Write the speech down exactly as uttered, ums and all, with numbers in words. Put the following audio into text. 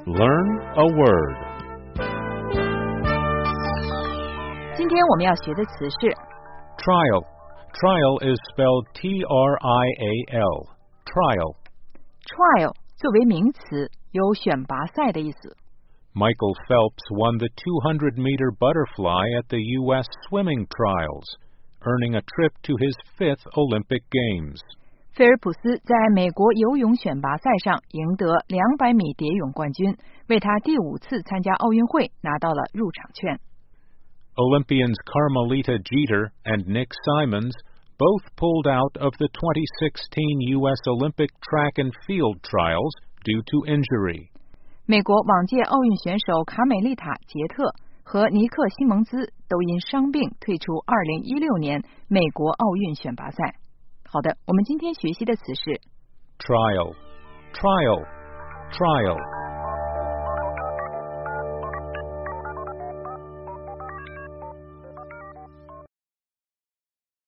Learn a word. 今天我们要学的词是 Trial. Trial is spelled T R I A L. Trial. trial 作为名词，有选拔赛的意思。 Michael Phelps won the two hundred meter butterfly at the U S swimming trials, earning a trip to his fifth Olympic Games. 菲尔普斯在美国游泳选拔赛上赢得两百米蝶泳冠军，为他第五次参加奥运会拿到了入场券。 Olympians Carmelita Jeter and Nick Simons both pulled out of the twenty sixteen U S Olympic track and field trials due to injury. 美国往届奥运选手卡美利塔·杰特和尼克·西蒙兹都因伤病退出二零一六年美国奥运选拔赛。好的，我们今天学习的词是 Trial. Trial. Trial.